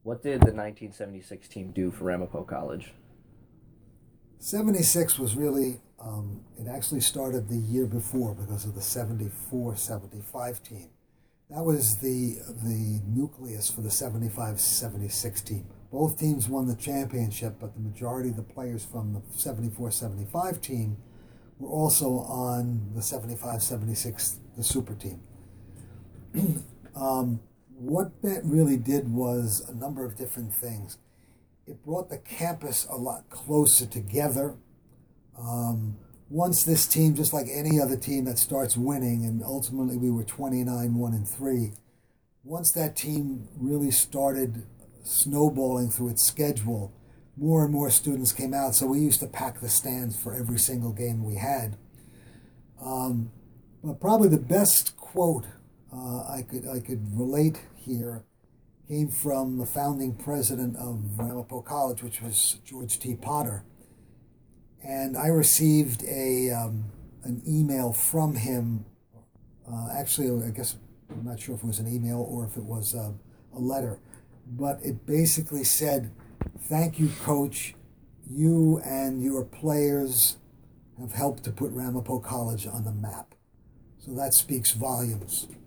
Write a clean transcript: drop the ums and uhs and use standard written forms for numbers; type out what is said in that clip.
What did the 1976 team do for Ramapo College? 76 was really, it actually started the year before because of the 74-75 team. That was the nucleus for the 75-76 team. Both teams won the championship, but the majority of the players from the 74-75 team were also on the 75-76, the super team. What that really did was a number of different things. It brought the campus a lot closer together. Once this team, just like any other team that starts winning, and ultimately we were 29-1-3, once that team really started snowballing through its schedule, more and more students came out, so we used to pack the stands for every single game we had. But probably the best quote I could relate here came from the founding president of Ramapo College, which was George T. Potter. And I received an email from him. Actually, I guess I'm not sure if it was an email or if it was a letter, but it basically said, "Thank you, Coach. You and your players have helped to put Ramapo College on the map." So that speaks volumes.